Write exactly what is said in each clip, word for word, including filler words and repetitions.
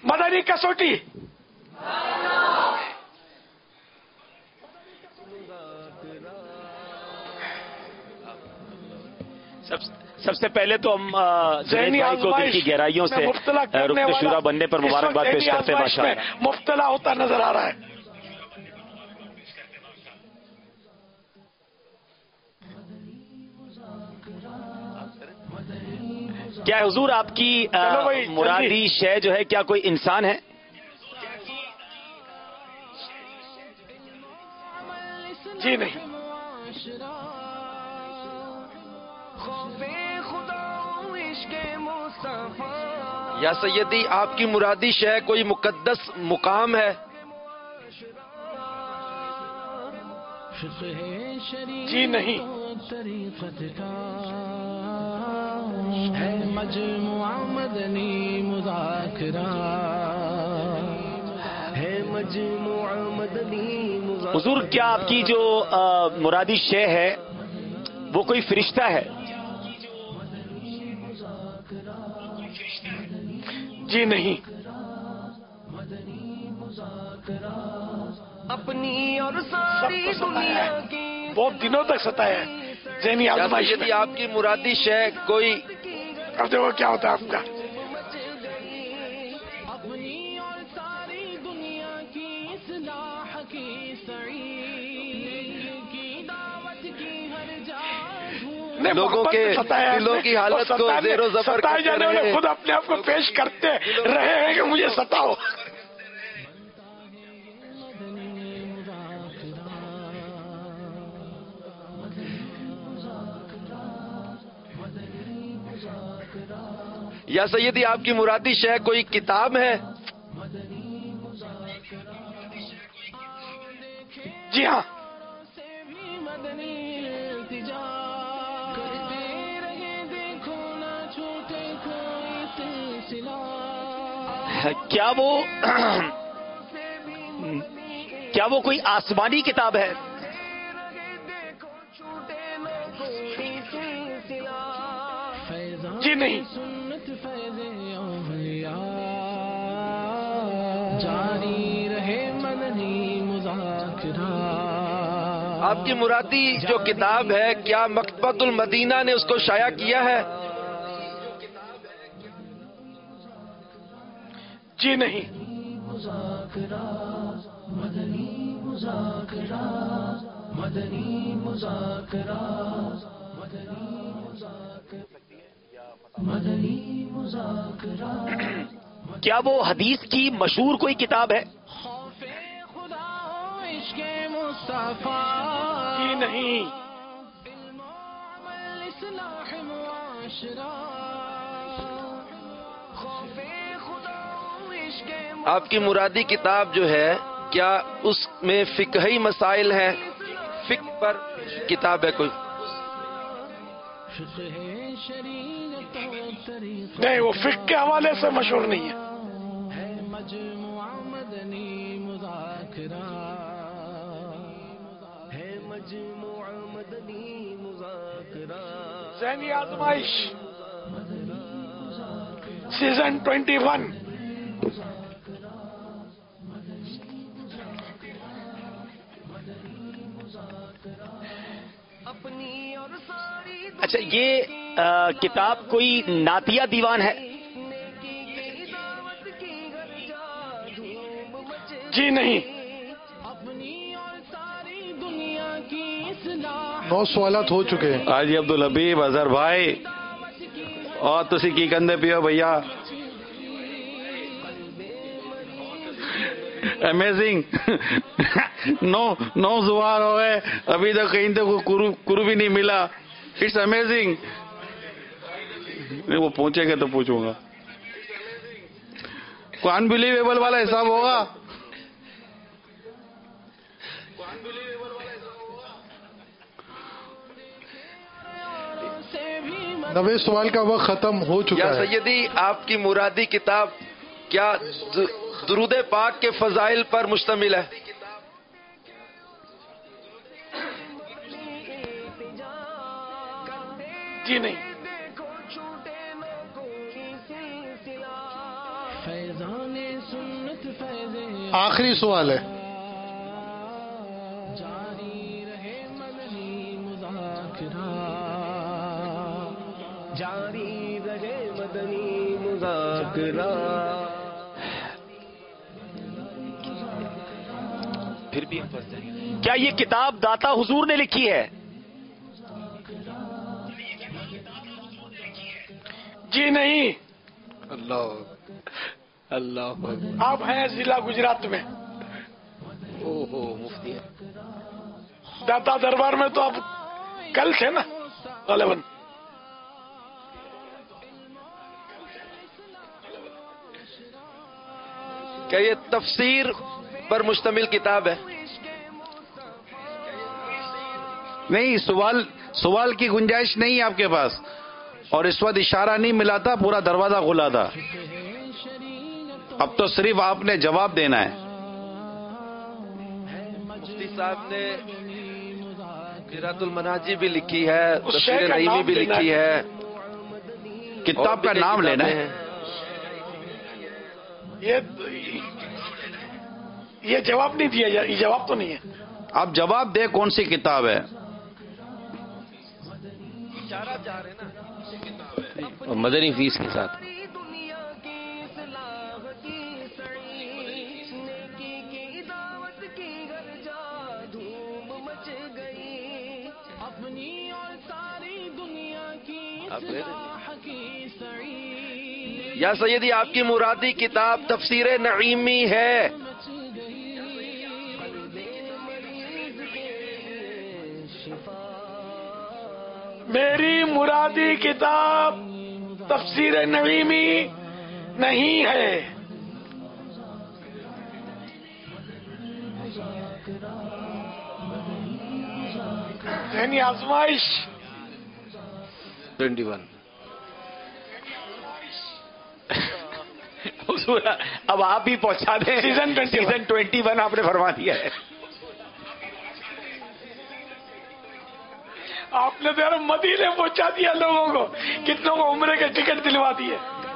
مدنی کسوٹی. سب سب سے پہلے تو ہم جنید بھائی کو دل کی گہرائیوں سے رکن شورا بننے پر مبارکباد پیش کرتے ہیں. ماشاء اللہ مبتلا ہوتا نظر آ رہا ہے. کیا حضور آپ کی مرادی شے جو ہے کیا کوئی انسان ہے؟ جی نہیں. یا سیدی آپ کی مرادی شے کوئی مقدس مقام ہے؟ جی نہیں. ہے مجموعہ مدنی مذاکرہ، ہے مجموعہ مدنی مذاکرہ. حضور کیا آپ کی جو مرادی شے ہے وہ کوئی فرشتہ ہے؟ جی نہیں. اپنی اور ساری دنیا کی بہت دنوں تک ستایا ہے ذہنی آزمائش میں. آپ کی مرادی شے کوئی اب دیکھو کیا ہوتا ہے آپ کا. اپنی اور ساری دنیا کی اصلاح کی سعید کی دعوت کی ہر جا لوگوں کے دلوں کی حالت کو زیر و زبر کرتے رہے. خود اپنے آپ کو پیش کرتے رہے ہیں کہ مجھے ستاؤ. یا سیدی آپ کی مرادی شے کوئی کتاب ہے؟ جی ہاں. کیا وہ کیا وہ کوئی آسمانی کتاب ہے؟ جی نہیں. جاری رہے مدنی مذاکرہ. آپ کی مرادی جو کتاب ہے کیا مکتبۃ المدینہ نے اس کو شائع کیا ہے؟ جی نہیں. مذاکرہ مدنی مذاکرہ مدنی مذاکرہ مدنی مذاکرہ مدنی مذاکرہ. کیا وہ حدیث کی مشہور کوئی کتاب ہے؟ خوف خدا عشق مصطفیٰ. جی نہیں. علم و عمل اصلاح معاشرہ. خوف خدا عشق آپ کی مرادی کتاب جو ہے کیا اس میں فقہی مسائل ہیں؟ فقہ پر کتاب ہے کوئی؟ نہیں، وہ فقہ کے حوالے سے مشہور نہیں ہے. مجموعہ مدنی مذاکرہ ہے مجموعہ مدنی مذاکرہ. ذہنی آزمائش سیزن ٹوینٹی ون. اچھا، یہ آ, کتاب کوئی نعتیہ دیوان ہے؟ جی نہیں. نو سوالات ہو چکے ہیں. حاجی عبدالحبیب اظہر بھائی اور تسی کی کندے پیو بھیا. امیزنگ. نو نو زوار ہو گئے ابھی تک کہیں تو کرو بھی نہیں ملا. It's amazing. وہ پہنچیں گے تو پوچھوں گا. کوئی انبلیویبل والا حساب ہوگا. نوے سوال کا وقت ختم ہو چکا یا ہے. سیدی آپ کی مرادی کتاب کیا درود پاک کے فضائل پر مشتمل ہے؟ جی نہیں. فیضان سنت فیض آخری سوال ہے. جاری رہے مدنی مذاکرہ، جاری رہے مدنی مذاکرہ. پھر بھی کیا یہ کتاب داتا حضور نے لکھی ہے؟ جی نہیں. اللہ اللہ آپ ہیں ضلع گجرات میں. اوہو مفتی ہے. داتا دربار میں تو آپ کل تھے نا غالباً. کیا یہ تفسیر پر مشتمل کتاب ہے؟ نہیں، سوال سوال کی گنجائش نہیں ہے آپ کے پاس، اور اس وقت اشارہ نہیں ملا تھا، پورا دروازہ کھلا تھا. اب تو صرف آپ نے جواب دینا ہے. مفتی صاحب نے قرات المناجی بھی لکھی ہے، اس تفسیر شے کا نعیمی نام بھی لینا لکھی ہے. کتاب کا نام لینا ہے. یہ یہ جواب نہیں دیا جا- یہ جواب تو نہیں ہے. آپ جواب دیں کون سی کتاب ہے. مدنی فیس کے ساتھ دنیا کی اصلاح کی سعی، نیکی کی دعوت کی گھر جا دھوم مچ گئی، اپنی اور ساری دنیا کی اصلاح کی سعی. یا سیدی آپ کی مرادی کتاب تفسیر نعیمی ہے. میری مرادی کتاب تفسیر نعیمی نہیں ہے. یعنی آزمائش ٹوینٹی ون. حضور اب آپ بھی پہنچا دیں. سیزن سیزن ٹوینٹی ون آپ نے فرما دیا ہے. آپ نے تو یار مدینے پہنچا دیا لوگوں کو، کتنوں کو عمرے کے ٹکٹ دلوا دیے.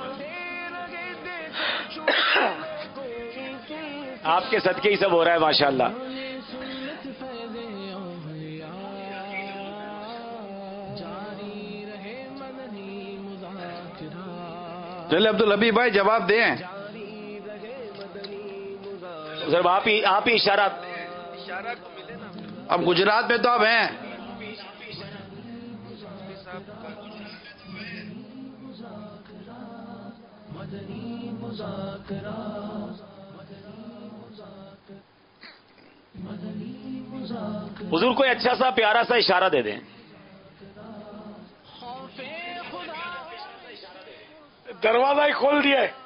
آپ کے صدقے ہی سب ہو رہا ہے ماشاءاللہ. سنت فیض اولیاء، جاری رہے مدنی مذاکرہ. چلے عبدالحبیب بھائی جواب دیں. سر آپ ہی آپ ہی اشارہ. اب گجرات میں تو آپ ہیں. حضور کوئی اچھا سا پیارا سا اشارہ دے دیں. دروازہ ہی کھول دیا ہے.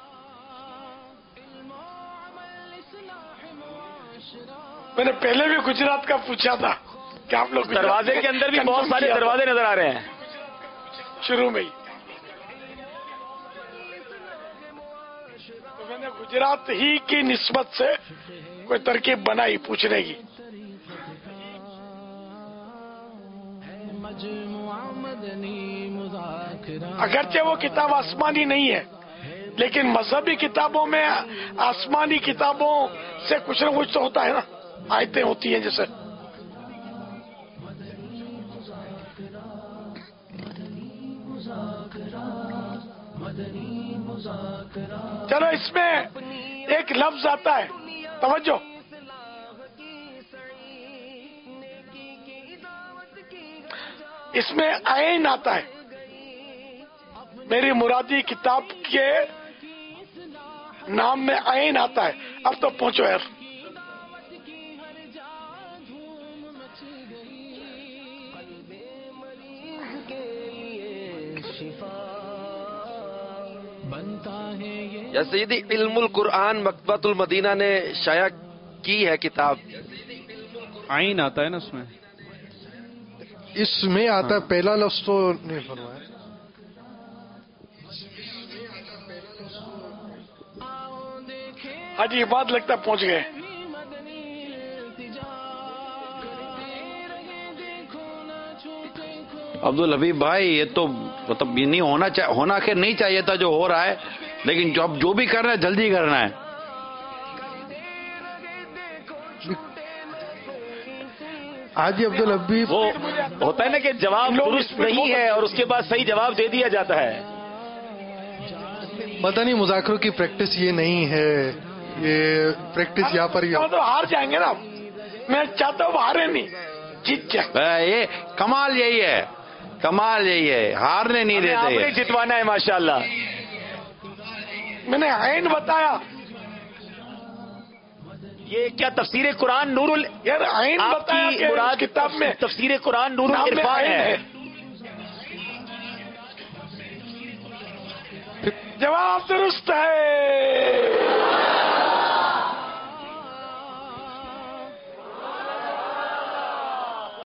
میں نے پہلے بھی گجرات کا پوچھا تھا کہ آپ لوگ دروازے کے اندر بھی بہت سارے دروازے نظر آ رہے ہیں شروع میں ہی. تو میں نے گجرات ہی کی نسبت سے کوئی ترکیب بنائی پوچھنے کی. اگرچہ وہ کتاب آسمانی نہیں ہے، لیکن مذہبی کتابوں میں آسمانی کتابوں سے کچھ نہ کچھ تو ہوتا ہے نا. آیتیں ہوتی ہیں جیسے. چلو اس میں ایک لفظ آتا ہے، توجہ. اس میں عین آتا ہے. میری مرادی کتاب کے نام میں عین آتا ہے. اب تو پہنچو یار. یا سیدی علم القرآن مکتبۃ المدینہ نے شائع کی ہے کتاب. عین آتا ہے نا اس میں. اس میں آتا ہے، پہلا لفظ تو نہیں فرمایا. ہاں جی بات لگتا ہے پہنچ گئے. عبدالحبیب بھائی یہ تو مطلب یہ نہیں ہونا چاہیے، ہونا خیر نہیں چاہیے تھا جو ہو رہا ہے، لیکن جو اب جو بھی کرنا ہے جلدی کرنا ہے. حاجی عبدالحبیب وہ ہوتا ہے نا کہ جواب درست نہیں ہے اور اس کے بعد صحیح جواب دے دیا جاتا ہے. پتہ نہیں مذاکروں کی پریکٹس یہ نہیں ہے, یہ پریکٹس یہاں پر ہی تو ہار جائیں گے نا. میں چاہتا ہوں ہارے نہیں, جیت جائیں. یہ کمال یہی ہے, کمال یہی ہے, ہارنے نہیں آپ دیتے. نے جتوانا ہے ماشاءاللہ. میں نے عین بتایا. یہ کیا تفسیر قرآن نور ال... یار عین آپ بتایا کی کہ مراد اس کتاب میں تفسیر قرآن نور نام میں العرفان عین ہے. جواب درست ہے.